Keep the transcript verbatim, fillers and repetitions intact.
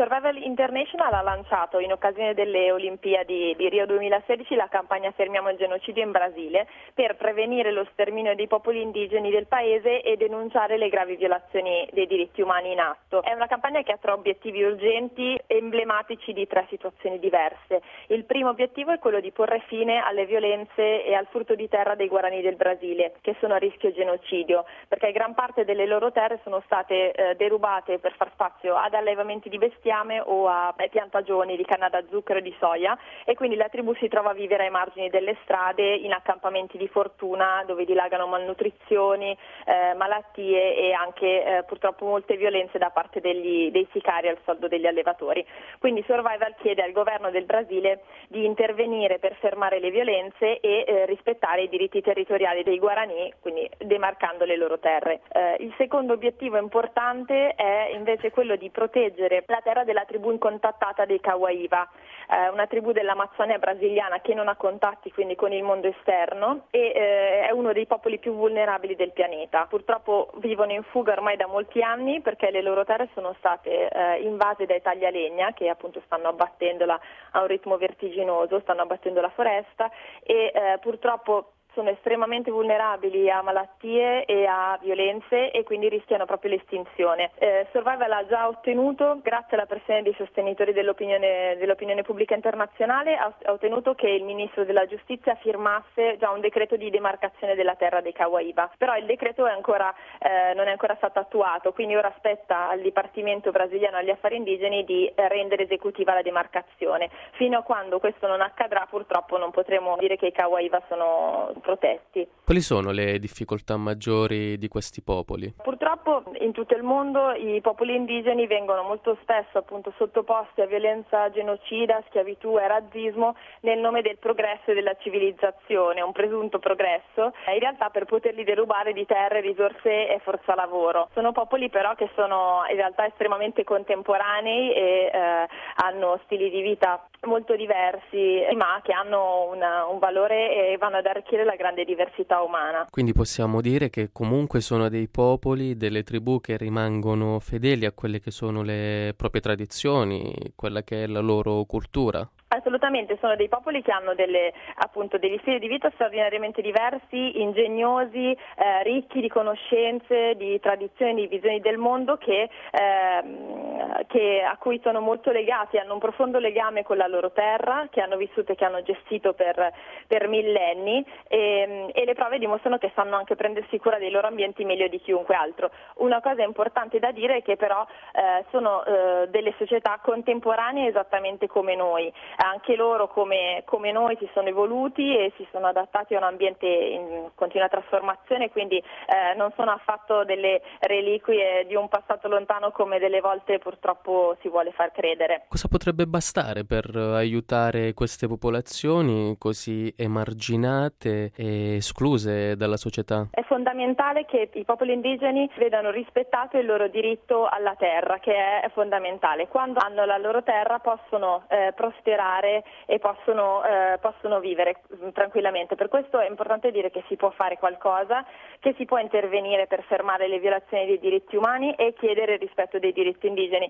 Survival International ha lanciato in occasione delle Olimpiadi di Rio duemilasedici la campagna Fermiamo il genocidio in Brasile per prevenire lo sterminio dei popoli indigeni del paese e denunciare le gravi violazioni dei diritti umani in atto. È una campagna che ha tre obiettivi urgenti emblematici di tre situazioni diverse. Il primo obiettivo è quello di porre fine alle violenze e al furto di terra dei Guarani del Brasile, che sono a rischio genocidio, perché gran parte delle loro terre sono state eh, derubate per far spazio ad allevamenti di bestiame o a eh, piantagioni di canna da zucchero e di soia, e quindi la tribù si trova a vivere ai margini delle strade in accampamenti di fortuna dove dilagano malnutrizioni, eh, malattie e anche eh, purtroppo molte violenze da parte degli, dei sicari al soldo degli allevatori. Quindi Survival chiede al governo del Brasile di intervenire per fermare le violenze e eh, rispettare i diritti territoriali dei Guarani, quindi demarcando le loro terre. Eh, il secondo obiettivo importante è invece quello di proteggere la terra della tribù incontattata dei Kawaiva, eh, una tribù dell'Amazzonia brasiliana che non ha contatti quindi con il mondo esterno e eh, è uno dei popoli più vulnerabili del pianeta. Purtroppo vivono in fuga ormai da molti anni perché le loro terre sono state eh, invase dai taglialegna che appunto stanno abbattendola a un ritmo vertiginoso, stanno abbattendo la foresta e eh, purtroppo sono estremamente vulnerabili a malattie e a violenze e quindi rischiano proprio l'estinzione. Eh, Survival ha già ottenuto, grazie alla pressione dei sostenitori dell'opinione, dell'opinione pubblica internazionale, ha, ha ottenuto che il ministro della giustizia firmasse già un decreto di demarcazione della terra dei Kawaiva, però il decreto è ancora, eh, non è ancora stato attuato, quindi ora spetta al Dipartimento brasiliano agli affari indigeni di eh, rendere esecutiva la demarcazione. Fino a quando questo non accadrà purtroppo non potremo dire che i Kawaiva sono protesti. Quali sono le difficoltà maggiori di questi popoli? Purtroppo in tutto il mondo i popoli indigeni vengono molto spesso appunto sottoposti a violenza genocida, schiavitù e razzismo nel nome del progresso e della civilizzazione, un presunto progresso, in realtà per poterli derubare di terre, risorse e forza lavoro. Sono popoli però che sono in realtà estremamente contemporanei e eh, hanno stili di vita molto diversi, ma che hanno una, un valore e vanno ad arricchire la grande diversità umana. Quindi possiamo dire che comunque sono dei popoli, delle tribù che rimangono fedeli a quelle che sono le proprie tradizioni, quella che è la loro cultura. Assolutamente, sono dei popoli che hanno delle, appunto, degli stili di vita straordinariamente diversi, ingegnosi, eh, ricchi di conoscenze, di tradizioni, di visioni del mondo che, eh, che a cui sono molto legati, hanno un profondo legame con la loro terra, che hanno vissuto e che hanno gestito per, per millenni e, e le prove dimostrano che sanno anche prendersi cura dei loro ambienti meglio di chiunque altro. Una cosa importante da dire è che però eh, sono eh, delle società contemporanee esattamente come noi. Anche loro come, come noi si sono evoluti e si sono adattati a un ambiente in continua trasformazione, quindi eh, non sono affatto delle reliquie di un passato lontano come delle volte purtroppo si vuole far credere. Cosa potrebbe bastare per aiutare queste popolazioni così emarginate e escluse dalla società? È fondamentale che i popoli indigeni vedano rispettato il loro diritto alla terra, che è fondamentale. Quando hanno la loro terra possono eh, prosperare e possono, eh, possono vivere tranquillamente. Per questo è importante dire che si può fare qualcosa, che si può intervenire per fermare le violazioni dei diritti umani e chiedere il rispetto dei diritti indigeni.